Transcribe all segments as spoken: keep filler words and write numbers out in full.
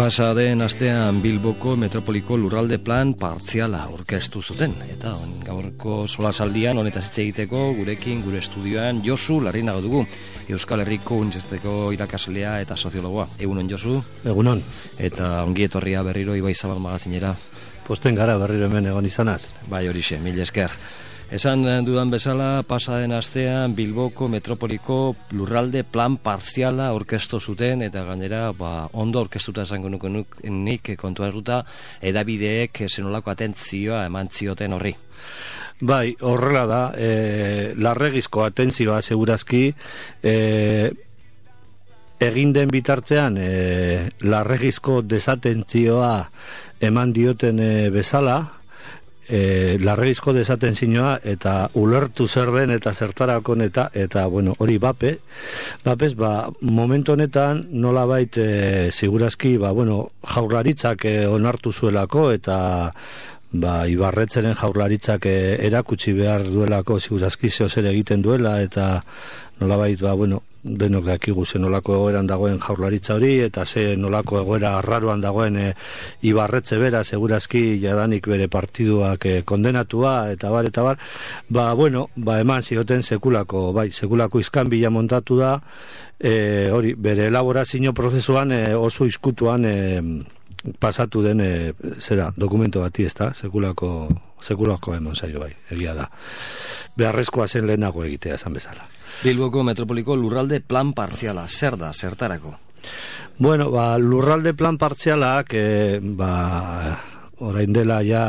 Pasa den astean Bilboko Metropoliko Lurralde Plan partziala aurkeztu zuten, eta on, gaurko solasaldian honetaz hitz egiteko gurekin gure estudioan Josu Larrinaga dugu, Euskal Herriko Unibertsitateko irakaslea eta soziologoa. Egunon, Josu? Egunon. Eta ongi etorria berriro Ibai Zabal magazinera. Posten gara berriro hemen egon izanaz. Bai, horixe, mil esker. Esan dudan bezala, pasa den astean Bilboko Metropoliko Lurralde Plan partziala aurkeztu zuten, eta gainera ba, ondo aurkeztuta esango nuke nik kontuatuta edabideek zenolako atentzioa eman zioten horri. Bai, horrela da, e, larregizko atentzioa segurazki, e, egin den bitartean e, larregizko desatentzioa eman dioten e, bezala, E, larregizko desaten zinoa eta ulertu zer den eta zertarakon eta eta bueno, hori bape bapez, ba, momentu honetan nolabait e, segurazki, ba, bueno, jaurlaritzak e, onartu zuelako eta ba, Ibarretzeren jaurlaritzak e, erakutsi behar duelako segurazki zeo zer egiten duela eta nolabait, ba, bueno, denok dakigu ze nolako egoeran dagoen jaurlaritza hori eta ze nolako egoera arraroan dagoen e, Ibarretxe bera segurazki jadanik bere partiduak e, kondenatua eta bar eta bar, ba bueno, ba eman zioten sekulako, bai, sekulako iskanbila montatu da, e, hori bere elaborazio prozesuan e, oso izkutuan e, pasatu den e, zera, dokumento bati, ezta, sekulako sekulako emon zaio, bai, egia da. Beharrezkoa zen lehenago egitea esan bezala. Bilboko Metropoliko Lurralde Plan partziala, zer da, zertarako? Bueno, ba, lurralde plan partzialak, e, ba, orain dela ja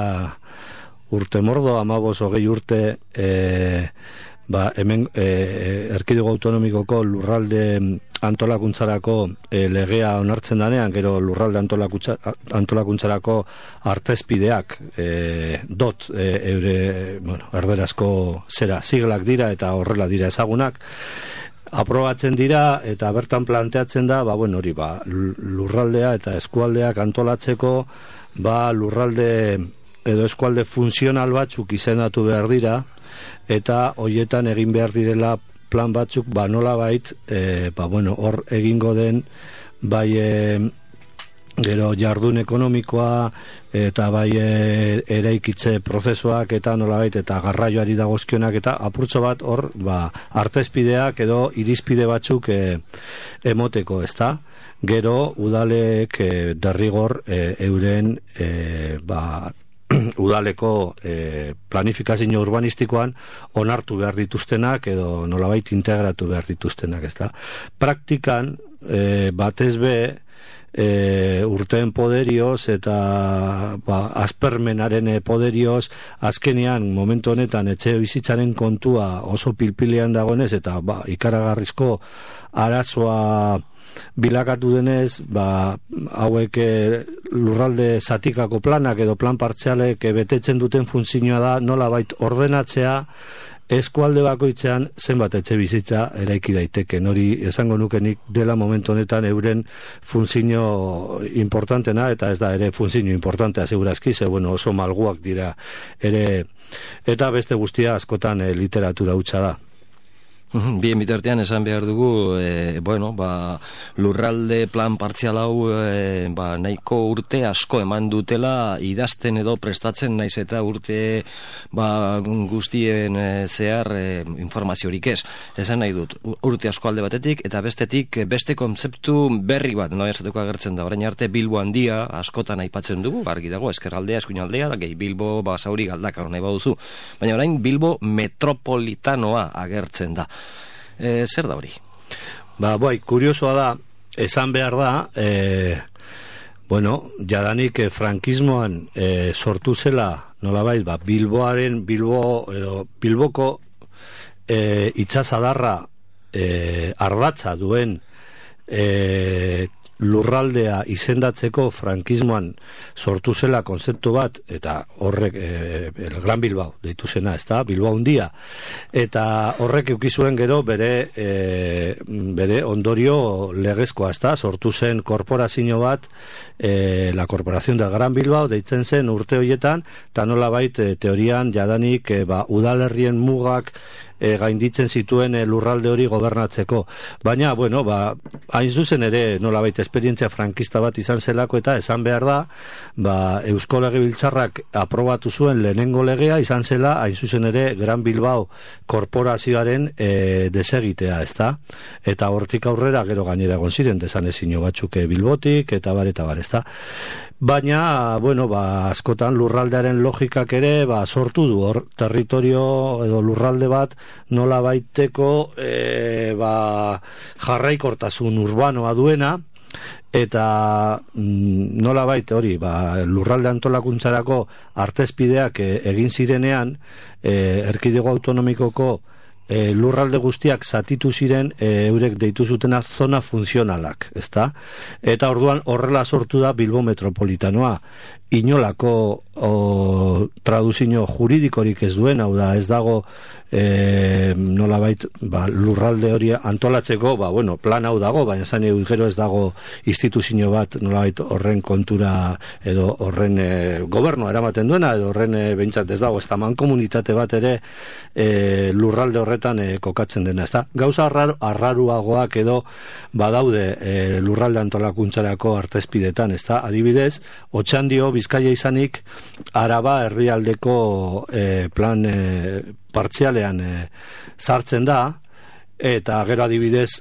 urte mordo, amabos hogei urte, e, ba, hemen e, erkidego autonomikoko lurralde antolakuntzarako e, legea onartzen danean, gero lurralde antolakuntzarako artezpideak e, dot e, eure, bueno, erderazko zera siglak dira eta horrela dira ezagunak, aprobatzen dira eta bertan planteatzen da, ba, bueno, hori, ba, lurraldea eta eskualdeak antolatzeko, ba, lurralde edo eskualde funtzional batzuk izendatu behar dira eta hoietan egin behar direla plan batzuk, ba, nola bait, e, ba, bueno, hor egingo den, bai, e, gero jardun ekonomikoa, eta bai e, eraikitze prozesuak, eta nola bait, eta garraioari dagozkionak, eta apurtxo bat hor, ba, artezpideak edo irizpide batzuk e, emoteko, ezta? Gero, udalek e, derrigor e, euren, e, ba, udaleko e, planifikazio urbanistikoan onartu behar dituztenak edo nolabait integratu behar dituztenak, ezta? Praktikan e, batez be e, urteen poderioz eta ba, aspermenaren poderioz azkenean momentu honetan etxe bizitzaren kontua oso pilpilean dagoenez eta ba, ikaragarrizko arazoa bilakatu denez, ba, hauek e, lurralde zatikako planak edo plan partzialek e, betetzen duten funtzioa da nolabait ordenatzea eskualde bakoitzean zenbat etxe bizitza eraiki daiteke. Hori esango nukenik dela momentu honetan euren funtzio importantena eta ez da ere funtzio importantea segurazki, ze bueno, oso malguak dira ere eta beste guztia askotan e, literatura hutsa da. Bien bitartean esan behar dugu, e, bueno, ba, lurralde plan partzial hau e, ba, nahiko urte asko eman dutela idazten edo prestatzen naiz eta urte ba, guztien e, zehar e, informaziorik ez. Esan nahi dut, urte asko alde batetik eta bestetik beste kontzeptu berri bat, no esateko agertzen da, orain arte Bilbo handia askotan aipatzen dugu, argi dago, eskerraldea, eskuinaldea, gehi Bilbo basauri galdakar nahi baduzu, baina orain Bilbo metropolitanoa agertzen da. E, zer da hori? Ba, bai, kuriosoa da, esan behar da, e, bueno, jadanik e, frankismoan e, sortu zela, nolabait, ba, Bilboaren, Bilbo, edo, Bilboko e, itxasadarra e, ardatza duen e, lurraldea izendatzeko frankismoan sortu zela konzeptu bat eta horrek e, el Gran Bilbao deitu zena, ezta? Bilbao handia eta horrek eukizuen gero bere e, bere ondorio legezkoa, ezta? Sortu zen korporazio bat e, la Corporación del Gran Bilbao deitzen zen urte horietan eta nolabait e, teorian jadanik e, ba, udalerrien mugak e, gainditzen zituen e, lurralde hori gobernatzeko. Baina, bueno, ba, hain zuzen ere nolabait esperientzia frankista bat izan zelako eta esan behar da, ba, Eusko Legebiltzarrak aprobatu zuen lehenengo legea izan zela, hain zuzen ere Gran Bilbao korporazioaren e, desegitea, ezta? Eta hortik aurrera gero gainera egon ziren desanezino batzuk Bilbotik eta bar eta bar, ezta? Baina, bueno, ba, askotan lurraldearen logikak ere ba, sortu du hor territorio edo lurralde bat nola baiteko e, ba, jarraikortasun urbanoa duena, eta mm, nola baite hori ba, lurralde antolakuntzarako artezpideak e, egin zirenean e, erkidego autonomikoko e, lurralde guztiak zatitu ziren e, eurek deitu zutena zona funtzionalak, ezta? Eta orduan horrela sortu da Bilbo metropolitanoa. Inolako o, traduzio juridikorik ez duen, hau da, ez dago e, nolabait ba, lurralde hori antolatzeko, ba, bueno, plan hau dago, baina zan gero ez dago instituzio bat nolabait horren kontura edo horren e, gobernoa eramaten duena, edo horren e, behintzat ez dago, ez da mankomunitate bat ere e, lurralde horretan e, kokatzen dena, ez da? Gauza arrar, arraruagoak edo badaude e, lurralde antolakuntzarako artezpidetan, ez da? Adibidez, Otxandio, Bizkaia izanik, Araba erdialdeko e, plan e, partzialean e, sartzen da, eta gero adibidez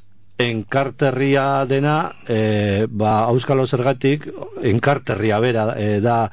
enkarterria dena e, ba, Auskalo zergatik enkarterria bera e, da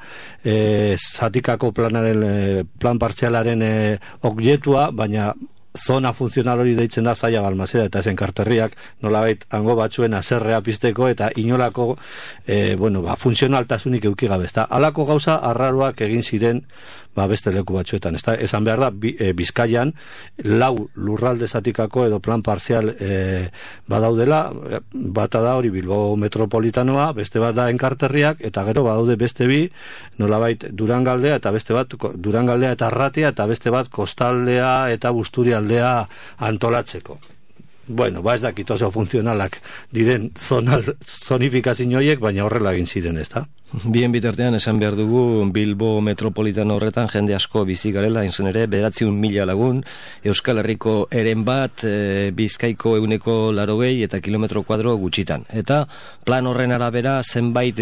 e, zatikako planaren e, plan partzialaren e, objektua, baina zona funtzional hori deitzen da Zaia Balmaseda eta esen karterriak nolabait hango batzuen aserrea pizteko eta inolako e, bueno, ba, funtzionaltasunik eduki gabe, ezta? Halako gauza arraruak egin ziren ba, beste leku batzuetan, ezta? Esan behar da bi, e, Bizkaian lau lurralde zatikako edo plan parzial e, badaudela, bata da hori Bilbao metropolitanoa, beste bat da enkarterriak eta gero badaude beste bi nolabait Durangaldea eta beste bat Durangaldea eta Arratia eta beste bat Kostaldea eta Busturia aldea antolatzeko. Bueno, ba ez dakit oso funtzionalak diren zonal, zonifikazioiek, baina horrela egin ziren, ezta? Bien bitartean esan behar dugu Bilbo metropolitano horretan jende asko bizi garela, inzen ere bederatziehun mila lagun, Euskal Herriko eren bat, e, Bizkaiko euneko larogei eta kilometro kuadro gutxitan. Eta plan horren arabera zenbait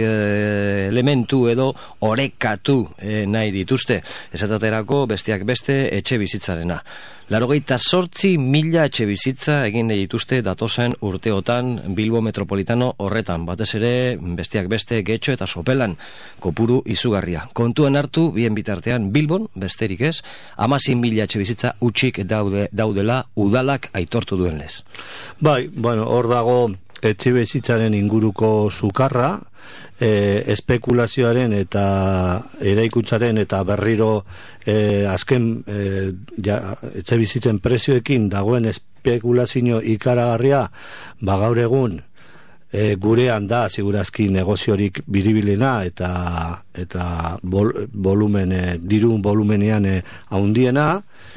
e, elementu edo orekatu e, nahi dituzte. Esaterako besteak beste etxe bizitzarena. Larogeita sortzi mila etxe bizitza egin dituzte datozen urteotan Bilbo metropolitano horretan, batez ere besteak beste Getxo eta Sopelan, kopuru izugarria. Kontuen hartu, bien bitartean Bilbon, besterik ez, hamasei mila etxe bizitza utxik daude, daudela udalak aitortu duen lez. Bai, bueno, hor dago etxe bizitzaren inguruko sukarra, e, espekulazioaren eta eraikuntzaren eta berriro e, azken e, ja, etxe bizitzen prezioekin dagoen espekulazio ikaragarria, ba gaur egun e, gurean da segurazki negoziorik biribilena eta eta bol, volumen e, dirun volumenean e, handiena.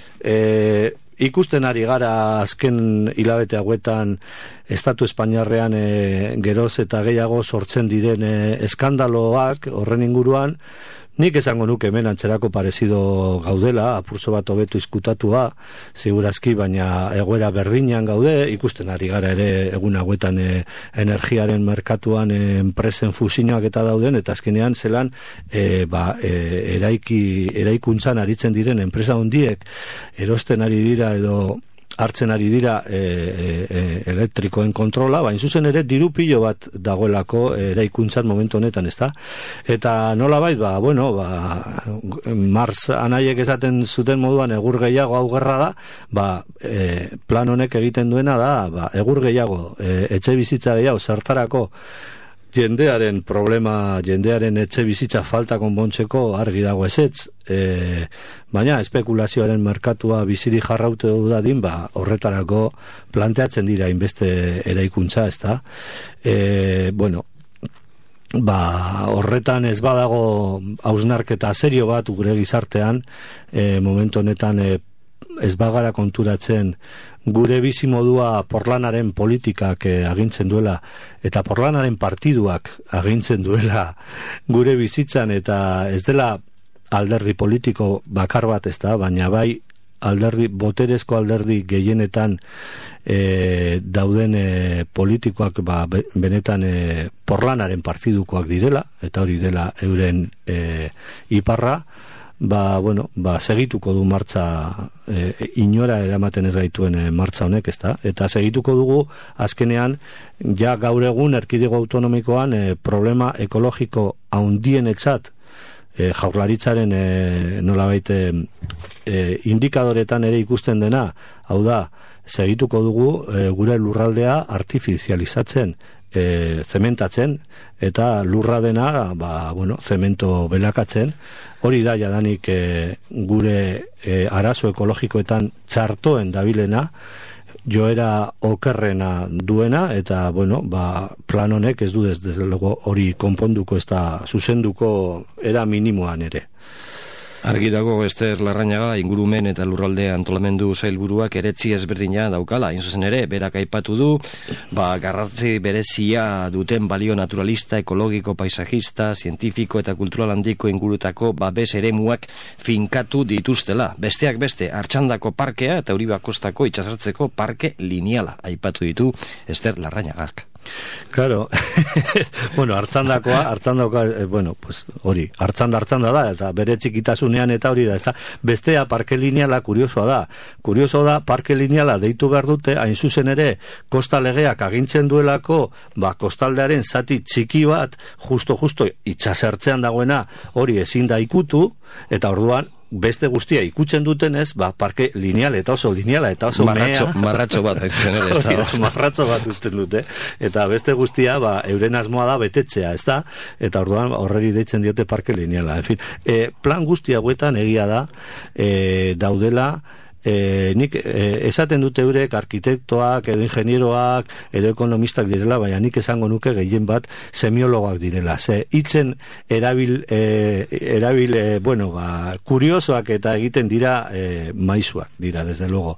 E, ikusten ari gara azken hilabete hauetan Estatu Espainiarrean e, geroz eta gehiago sortzen diren e, eskandaloak horren inguruan. Nik esango nuke hemen antzerako parezido gaudela, apurtxo bat hobetu izkutatua, segurazki, baina egoera berdinean gaude, ikusten ari gara ere egun hauetan e, energiaren merkatuan e, enpresen fusioak eta dauden, eta azkenean zelan e, ba, e, eraiki, eraikuntzan aritzen diren enpresa hondiek erosten ari dira edo hartzen ari dira e, e, elektrikoen kontrola, baina zuzen ere diru pilo bat dagoelako eraikuntzan momentu honetan, ezta? Eta nola bait, ba, bueno, ba, Mars anaiek esaten zuten moduan egur gehiago hau gerra da, ba, e, plan honek egiten duena da, ba, egur gehiago, e, etxe bizitza gehiago, zertarako jendearen problema, jendearen etxe bizitza falta konpontzeko argi dago ezetz, e, baina espekulazioaren merkatua biziri jarraute du dadin, ba, horretarako planteatzen dira inbeste eraikuntza, ezta? E, bueno, ba, horretan ez badago hausnarketa serio bat gure gizartean, e, momentu honetan e, ez bagara konturatzen gure bizi modua porlanaren politikak eh, agintzen duela eta porlanaren partiduak agintzen duela gure bizitzan, eta ez dela alderdi politiko bakar bat, ez da, baina bai alderdi, boterezko alderdi gehienetan e, dauden e, politikoak ba, benetan e, porlanaren partidukoak direla, eta hori dela euren e, iparra, ba, bueno, ba, segituko du martxa e, inora eramaten ez gaituen e, martxa honek, ezta? Eta segituko dugu azkenean ja gaur egun erkidego autonomikoan e, problema ekologiko haundienetzat e, jaurlaritzaren e, nolabait e, e, indikadoretan ere ikusten dena, hau da, segituko dugu e, gure lurraldea artifizializatzen, E, zementatzen, eta lurra dena ba, bueno, zemento belakatzen. Hori da jadanik e, gure e, arazo ekologikoetan txartoen dabilena, joera okerrena duena, eta bueno, ba, plan honek ez du desde luego hori konponduko, ez da zuzenduko era minimoan ere. Argi dago Ester Larrañaga ingurumen eta lurralde antolamendu sailburuak eretzi ezberdina daukala, hain zuzen ere, berak aipatu du, ba, garrantzi berezia duten balio naturalista, ekologiko, paisajista, zientifiko eta kultural handiko ingurutako babes eremuak finkatu dituztela. Besteak beste, Artxandako parkea eta Uribakostako itsasartzeko parke lineala aipatu ditu Ester Larrañagak. Claro, bueno, hartzandakoa, hartzandakoa, eh, bueno, pues hori, hartzanda hartzanda da, eta bere txikitasunean eta hori da, ezta? Bestea parke lineala kuriosoa da. Kurioso da, parke lineala deitu behar dute, hain zuzen ere, kosta legeak agintzen duelako, ba, kostaldearen zati txiki bat, justo-justo itxasertzean dagoena, hori ezin da ikutu, eta orduan, beste guztia ikutzen dutenez, ba, parke lineal eta oso lineala eta oso marratxo, mea. Marratxo bat. Marratxo bat uzten dute. Eta beste guztia, ba, euren asmoa da betetzea, ez da? Eta orduan horreri deitzen diote parke lineala. En fin, e, plan guztia guetan egia da, e, daudela, E, nik e, esaten dute eurek arkitektoak edo ingenieroak edo ekonomistak direla, baina nik esango nuke gehien bat semiologoak direla, ze hitzen erabil e, erabil, e, bueno, ba, kuriosoak eta egiten dira e, maizuak dira, desde luego.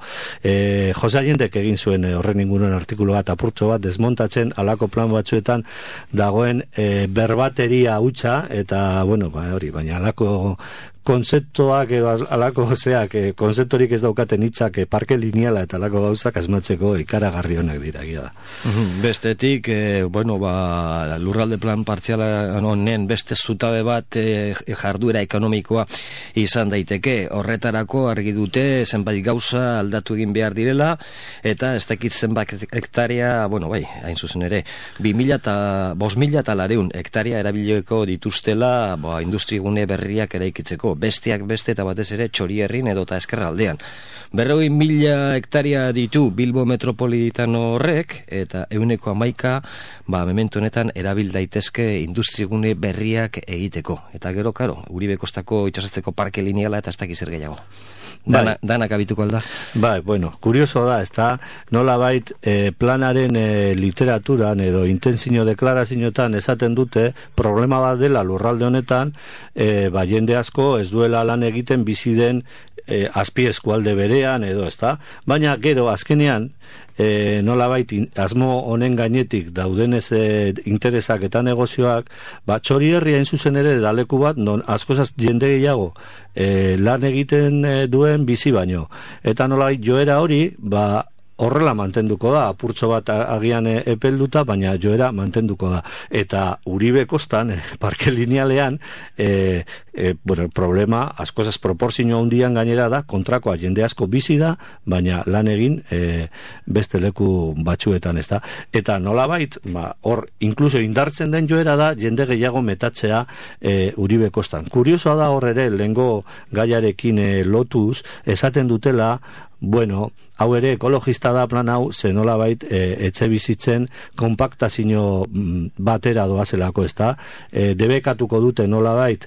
e, Jose Allendek egin zuen e, horren inguruan artikulu bat, apurtxo bat desmontatzen alako plan batzuetan dagoen e, berbateria hutsa, eta bueno, ba, hori, baina alako konzeptuak edo alako zeak, e, konzeptorik ez daukaten hitzak e, parke lineala eta alako gauzak asmatzeko ikaragarri honak dira, gira da. Bestetik, e, bueno, ba, lurralde plan partziala honen beste zutabe bat e, jarduera ekonomikoa izan daiteke. Horretarako argi dute zenbait gauza aldatu egin behar direla, eta ez dakit zenbait hektaria, bueno, bai, hain zuzen ere, bi mila eta bost mila eta lareun hektaria erabileko dituztela, ba, industrigune berriak eraikitzeko. Besteak beste eta batez ere Txorierrin edo eta Ezkerraldean. Berrogei mila hektaria ditu Bilbo metropolitan horrek, eta euneko hamaika, ba, memento honetan erabil daitezke industrigune berriak egiteko. Eta gero, karo, Uribe Kostako itxasartzeko parke lineala eta ez dakiz zer gehiago. Dana, danak abituko alda. Bai, bueno, kurioso da, ez da, nola bait eh, planaren eh, literaturan edo intensio deklarazioetan esaten dute, problema bat dela lurralde honetan, eh, ba, jende asko ez duela lan egiten bizi den eh, azpi eskualde berean edo, ez da, baina gero azkenean, E, nola baiti asmo honen gainetik daudenez e, interesak eta negozioak, ba, Txorierri hain zuzen ere daleku bat non askozaz jende gehiago e, lan egiten e, duen bizi baino, eta nola baiti joera hori, ba, horrela mantenduko da, apurtxo bat agian epelduta, baina joera mantenduko da. Eta Uribe Kostan, eh, parke linealean, eh, eh, bueno, problema, askozaz proporzio handian gainera da, kontrakoa jende asko bizi da, baina lan egin eh, beste leku batzuetan, ez da. Eta nolabait, ba, hor, inkluso indartzen den joera da, jende gehiago metatzea eh, Uribe Kostan. Kuriosoa da hor ere, lehengo gaiarekin eh, lotuz, esaten dutela, bueno, hau ere ekologista da plan hau, ze nolabait e, etxe bizitzen konpaktazio batera doazelako, ez da, e, debekatuko dute nolabait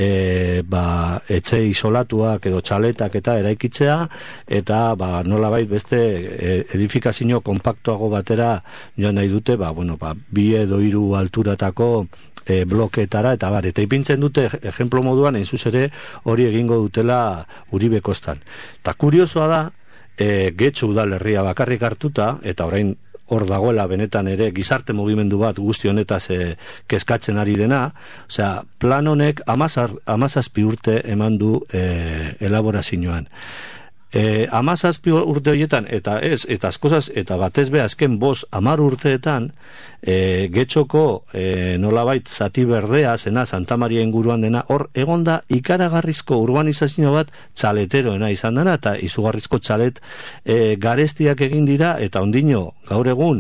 e, ba, etxe isolatuak edo txaletak eta eraikitzea, eta ba, nolabait beste e, edifikazio konpaktuago batera joan nahi dute, ba, bueno, ba, bi edo hiru alturatako E, blokeetara, eta bar, eta ipintzen dute ejemplo moduan, hain ere hori egingo dutela Uribe Kostan. Eta kuriosoa da, e, Getxo udalerria bakarrik hartuta, eta orain hor dagoela benetan ere gizarte mugimendu bat guzti honetaz e, kezkatzen ari dena, osea, plan honek hamazazpi urte eman du e, elaborazioan. E, amazazpi urte horietan, eta ez, eta askozaz, eta batez be azken bost amar urteetan, e, getxoko e, nolabait zati berdea, zena Santa Maria inguruan dena, hor egonda ikaragarrizko urbanizazio bat txaleteroena izan dena, eta izugarrizko txalet e, garestiak egin dira, eta ondino gaur egun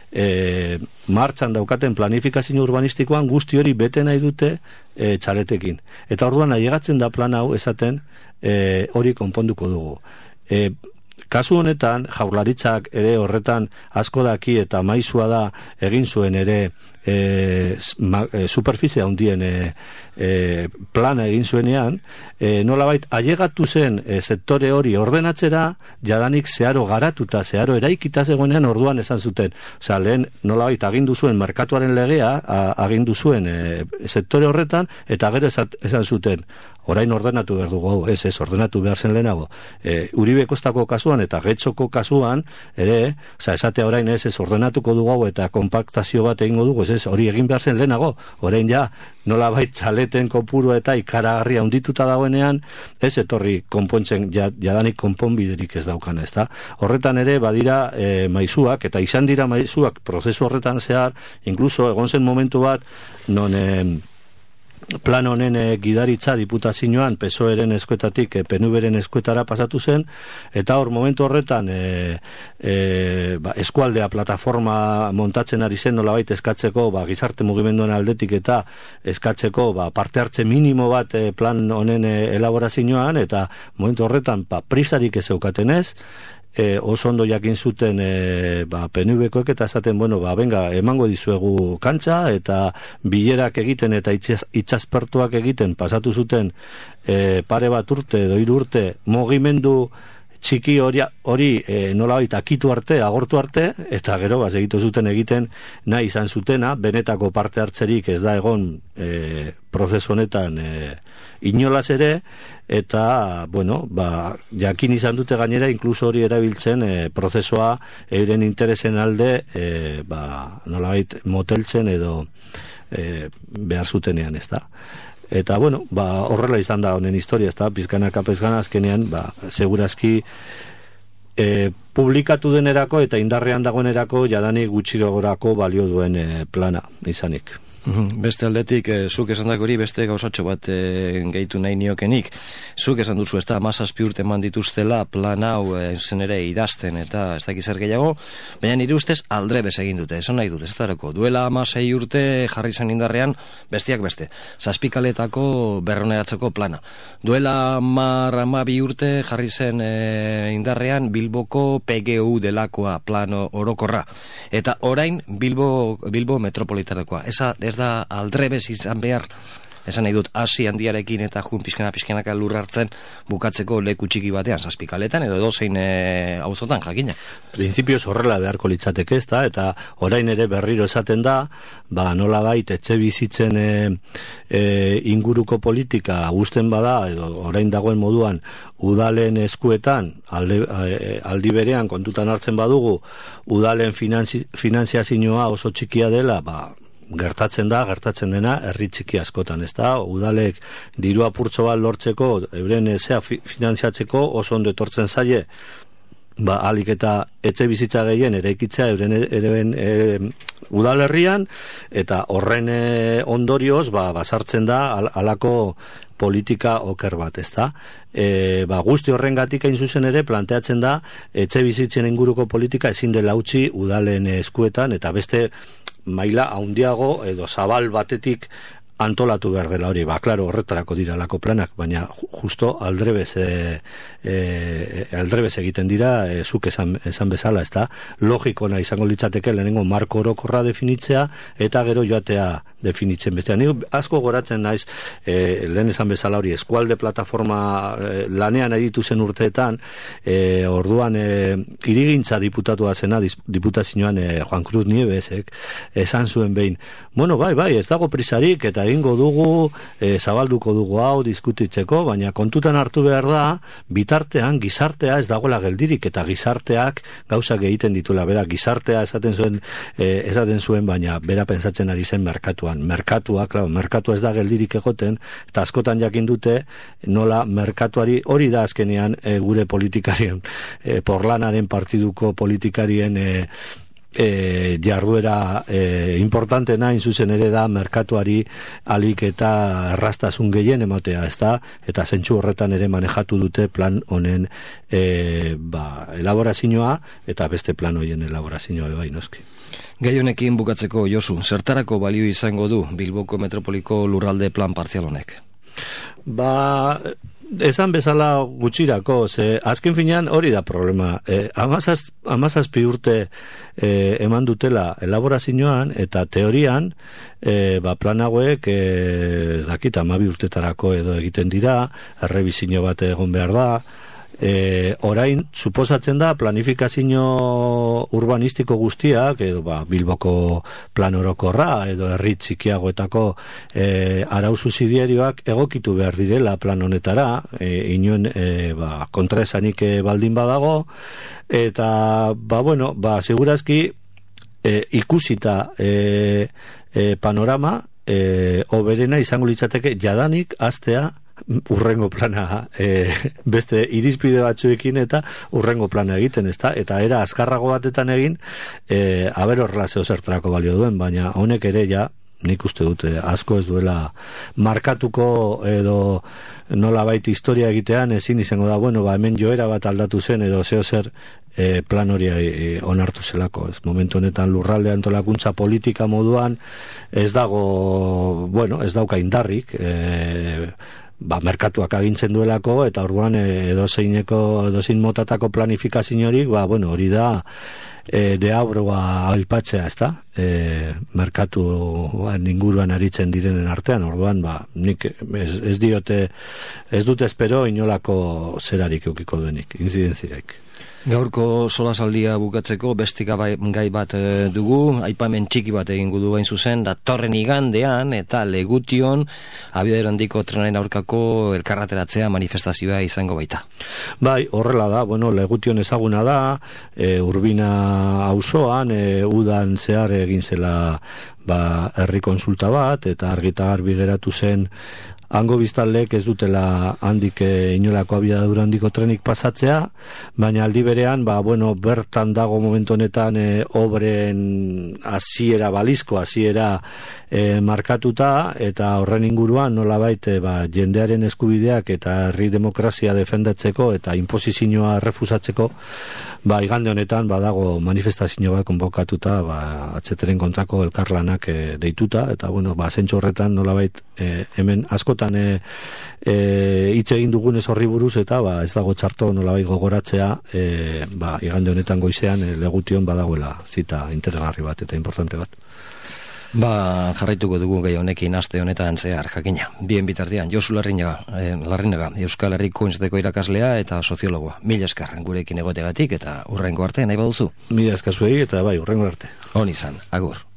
e, martxan daukaten planifikazio urbanistikoan guzti hori bete nahi dute e, txaletekin. Eta orduan ailegatzen da plan hau esaten e, hori konponduko dugu. E, kasu honetan Jaurlaritzak ere horretan asko daki eta maizua da egin zuen ere e, ma, e, superfizia handien e, e, plana egin zuenean, e, nolabait ailegatu zen e, sektore hori ordenatzera jadanik zeharo garatuta, zeharo eraikita zegoenean orduan esan zuten. Osea, lehen nolabait agindu zuen merkatuaren legea, a, agindu zuen e, sektore horretan, eta gero esan, esan zuten orain ordenatu behar dugu, ez ez, ordenatu behar zen lehenago. E, Uribe Kostako kasuan eta Getxoko kasuan, ere, oza, esatea orain ez ez, ordenatuko dugu eta kompaktazio bat egingo dugu, ez ez, hori egin behar zen lehenago. Orain ja, nola bait txaleten kopuru eta ikaragarria handituta dagoenean, ez etorri konpontzen, ja, jadanik konponbiderik ez daukana, ez da. Horretan ere, badira e, maizuak, eta izan dira maizuak prozesu horretan zehar, inkluso egon zen momentu bat, non e, plan honen e, gidaritza diputazioan P S O E-ren eskuetatik e, P N V-ren eskuetara pasatu zen, eta hor momentu horretan e, e, ba, eskualdea plataforma montatzen ari zen nolabait eskatzeko ba, gizarte mugimenduen aldetik eta eskatzeko ba, parte hartze minimo bat e, plan honen e, elaborazioan, eta momentu horretan ba, prisarik ez zeukaten ez, E, oso ondo jakin zuten e, ba, P N V-koek eta esaten, bueno, ba, venga, emango dizuegu kantxa, eta bilerak egiten eta itxas, itxaspertuak egiten pasatu zuten e, pare bat urte, doiru urte, mugimendu txiki hori, hori e, nolabait akitu arte, agortu arte, eta gero, ba, segitu zuten egiten nahi izan zutena, benetako parte hartzerik ez da egon e, prozesu honetan e, inolaz ere, eta, bueno, ba, jakin izan dute gainera, inkluso hori erabiltzen e, prozesua euren interesen alde, e, ba, nolabait moteltzen edo e, behar zutenean, ez da. Eta, bueno, ba, horrela izan da honen historia, ez da, pizkanaka pizkana azkenean, ba, segurazki e, publikatu denerako eta indarrean dagoenerako jadanik gutxirogorako balio duen e, plana izanik. Beste aldetik, e, zuk esan dako hori beste gauzatxo bat e, gehitu nahi niokenik. Zuk esan duzu, ez da, amazazpi urte eman dituztela plan hau e, zen ere idazten eta ez dakiz zer gehiago, baina nire ustez aldrebez egin dute, esan nahi dute, ez darako. Duela amasei urte jarri zen indarrean bestiak beste, zazpikaletako berroneratzeko plana. Duela mar amabi urte jarri zen e, indarrean Bilboko P G U delakoa plano orokorra. Eta orain Bilbo, Bilbo metropolitanakoa. Esa ez da aldrebez izan behar, esan nahi dut, hasi handiarekin eta jun pixkana pixkanaka lur hartzen bukatzeko leku txiki batean, zazpikaletan edo edozein e, auzotan jakina. Printzipioz horrela beharko litzateke ez da, eta orain ere berriro esaten da, ba nola bait etxe bizitzen e, e, inguruko politika gusten bada, edo orain dagoen moduan udalen eskuetan, alde, e, aldi berean kontutan hartzen badugu, udalen finanzi, finanziazioa oso txikia dela, ba gertatzen da, gertatzen dena herri txiki askotan, ez da, udalek diru apurtxo bat lortzeko, euren ezea finanziatzeko oso ondo etortzen zaie, ba, alik eta etxe bizitza gehien eraikitzea euren euren e, udalerrian, eta horren e, ondorioz, ba, basartzen da al, alako politika oker bat, ez da. E, ba, guzti horrengatik hain zuzen ere planteatzen da etxe bizitzen inguruko politika ezin dela utzi udalen eskuetan, eta beste maila handiago edo zabal batetik antolatu behar dela hori. Ba, klaro, horretarako dira lako planak, baina justo aldrebez e, e, aldrebez egiten dira, e, zuk esan, esan bezala, ez da, logikona izango litzateke lehenengo marko orokorra definitzea eta gero joatea definitzen bestea. Ni asko goratzen naiz, e, lehen esan bezala hori, eskualde plataforma e, lanean editu zen urteetan, e, orduan e, irigintza diputatua zena, diputazioan e, Juan Cruz Nievesek esan zuen behin, bueno, bai, bai, ez dago prisarik, eta egingo dugu, e, zabalduko dugu hau diskutitzeko, baina kontutan hartu behar da, bitartean gizartea ez dagoela geldirik, eta gizarteak gauzak egiten dituela, bera gizartea esaten zuen, e, esaten zuen, baina bera pentsatzen ari zen merkatuan. Merkatua, claro, merkatua ez da geldirik egoten, eta askotan jakin dute nola merkatuari hori da azkenean e, gure politikarien, e, porlanaren partiduko politikarien e, E, jarduera e, importantena zuzen ere da merkatuari alik eta erraztasun gehien ematea, ezta, eta zentsu horretan ere manejatu dute plan honen e, ba, elaborazioa eta beste plan hoien elaborazioa bai noski. Gai honekin bukatzeko, Josu, zertarako balio izango du Bilboko metropoliko lurralde plan partzial honek? Ba, esan bezala gutxirako, ze azken finean hori da problema. E, amazaz, amazazpi urte e, eman dutela elaborazioan, eta teorian e, ba, plan hauek e, ez dakit, amabi urtetarako edo egiten dira, errebizio bat egon behar da. E, orain, suposatzen da planifikazio urbanistiko guztiak, edo ba, Bilboko plan orokorra, edo herri txikiagoetako e, arau subsidiarioak egokitu behar direla plan honetara, e, inoen e, ba, kontraesanik e, baldin badago, eta, ba, bueno, ba, segurazki e, ikusita e, e, panorama, e, oberena izango litzateke jadanik hastea urrengo plana e, beste irizpide batzuekin eta urrengo plana egiten, ezta? Eta era azkarrago batetan egin e, aber horrela zeo zertarako balio duen, baina honek ere ja nik uste dute asko ez duela markatuko edo nolabait historia egitean ezin izango da, bueno, ba hemen joera bat aldatu zen edo zeo zer e, plan hori e, onartu zelako, ez momentu honetan lurralde antolakuntza politika moduan ez dago, bueno, ez dauka indarrik, e, ba, merkatuak agintzen duelako, eta orduan edozeineko, edozein motatako planifikaziorik, ba, bueno, hori da e, deabroa aipatzea, ez da? E, merkatuan inguruan aritzen direnen artean, orduan, ba, nik ez, ez diote, ez dute espero inolako zerarik eukiko duenik, inzidenziarik. Gaurko solasaldia bukatzeko beste gai bat e, dugu, aipamen txiki bat egingo du hain zuzen, datorren igandean eta Legution abiadero handiko trenaren aurkako elkarrateratzea manifestazioa izango baita. Bai, horrela da, bueno, Legution ezaguna da, e, Urbina auzoan, e, udan zehar egin zela ba, herri konsulta bat, eta argita garbi geratu zen hango biztanleek ez dutela handik e, inolako abiadura handiko trenik pasatzea, baina aldi berean, ba, bueno, bertan dago momentu honetan e, obren hasiera balizko, hasiera e, markatuta, eta horren inguruan nolabait e, ba, jendearen eskubideak eta herri demokrazia defendatzeko eta inposizioa refusatzeko, ba, igande honetan badago manifestazio bat konbokatuta, ba, atzeteren kontrako elkarlanak e, deituta, eta bueno, ba, zentxo horretan nolabait e, hemen asko e, e, hitz egin dugunez horri buruz, eta ba, ez dago txarto nolabait gogoratzea e, ba, igande honetan goizean e, Legution badagoela zita interesgarri bat eta importante bat. Ba, jarraituko dugu gai honekin aste honetan zehar jakina. Bien bitartean, Josu Larrinaga, eh, Larrinaga, Euskal Herriko Unibertsitateko irakaslea eta soziologoa. Mila esker gurekin egotegatik eta urrengo arte nahi baduzu. Mila esker zuei eta bai, urrengo arte. On izan, agur.